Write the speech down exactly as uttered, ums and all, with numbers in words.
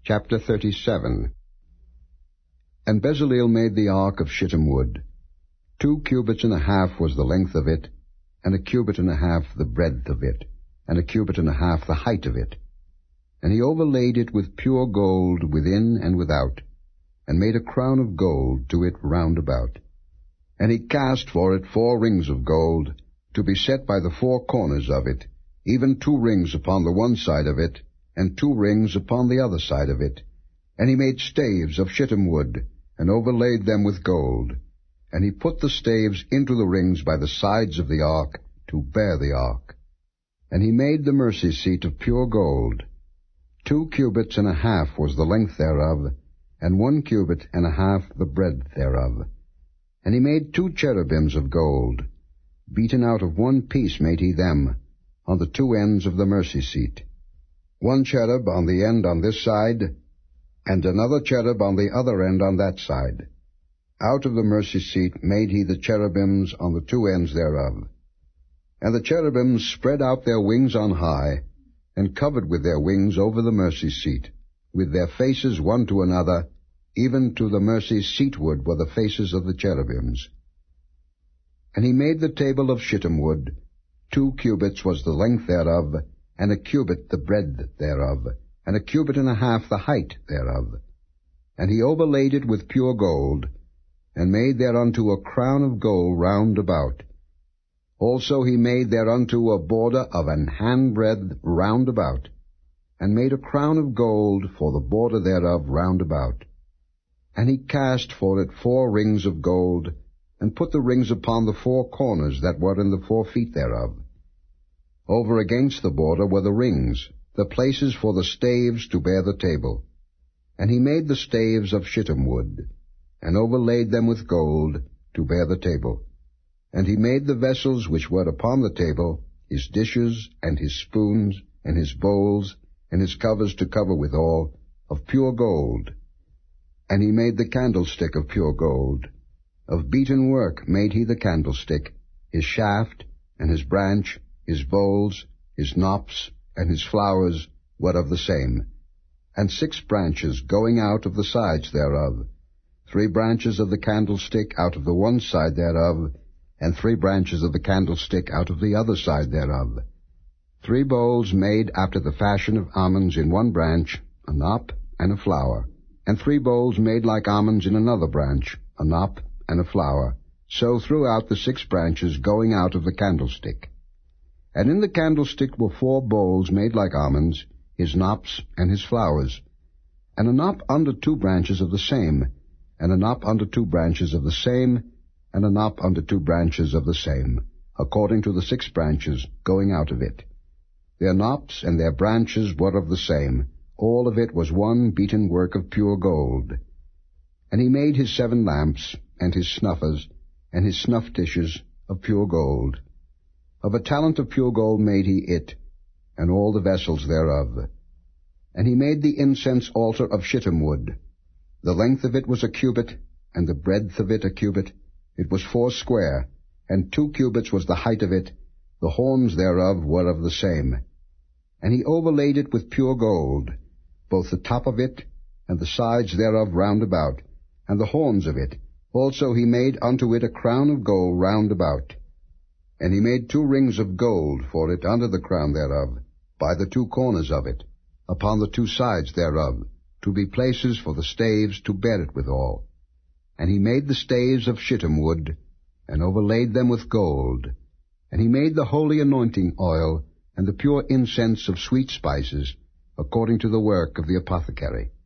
Chapter thirty-seven. And Bezaleel made the ark of shittim wood. Two cubits and a half was the length of it, and a cubit and a half the breadth of it, and a cubit and a half the height of it. And he overlaid it with pure gold within and without, and made a crown of gold to it round about. And he cast for it four rings of gold, to be set by the four corners of it, even two rings upon the one side of it, and two rings upon the other side of it. And he made staves of shittim wood, and overlaid them with gold. And he put the staves into the rings by the sides of the ark, to bear the ark. And he made the mercy seat of pure gold. Two cubits and a half was the length thereof, and one cubit and a half the breadth thereof. And he made two cherubims of gold. Beaten out of one piece made he them, on the two ends of the mercy seat. One cherub on the end on this side, and another cherub on the other end on that side. Out of the mercy seat made he the cherubims on the two ends thereof. And the cherubims spread out their wings on high, and covered with their wings over the mercy seat, with their faces one to another, even to the mercy seatward were the faces of the cherubims. And he made the table of shittim wood. Two cubits was the length thereof, and a cubit the breadth thereof, and a cubit and a half the height thereof. And he overlaid it with pure gold, and made thereunto a crown of gold round about. Also he made thereunto a border of an handbreadth round about, and made a crown of gold for the border thereof round about. And he cast for it four rings of gold, and put the rings upon the four corners that were in the four feet thereof. Over against the border were the rings, the places for the staves to bear the table. And he made the staves of shittim wood, and overlaid them with gold, to bear the table. And he made the vessels which were upon the table, his dishes, and his spoons, and his bowls, and his covers to cover withal, of pure gold. And he made the candlestick of pure gold. Of beaten work made he the candlestick, his shaft, and his branch, his bowls, his knops, and his flowers were of the same. And six branches going out of the sides thereof, three branches of the candlestick out of the one side thereof, and three branches of the candlestick out of the other side thereof. Three bowls made after the fashion of almonds in one branch, a knop and a flower, and three bowls made like almonds in another branch, a knop and a flower, so throughout the six branches going out of the candlestick. And in the candlestick were four bowls made like almonds, his knops and his flowers, and a knop under two branches of the same, and a knop under two branches of the same, and a knop under two branches of the same, according to the six branches going out of it. Their knops and their branches were of the same. All of it was one beaten work of pure gold. And he made his seven lamps, and his snuffers, and his snuff dishes of pure gold. Of a talent of pure gold made he it, and all the vessels thereof. And he made the incense altar of shittim wood. The length of it was a cubit, and the breadth of it a cubit. It was four square, and two cubits was the height of it. The horns thereof were of the same. And he overlaid it with pure gold, both the top of it, and the sides thereof round about, and the horns of it. Also he made unto it a crown of gold round about. And he made two rings of gold for it under the crown thereof, by the two corners of it, upon the two sides thereof, to be places for the staves to bear it withal. And he made the staves of shittim wood, and overlaid them with gold. And he made the holy anointing oil, and the pure incense of sweet spices, according to the work of the apothecary.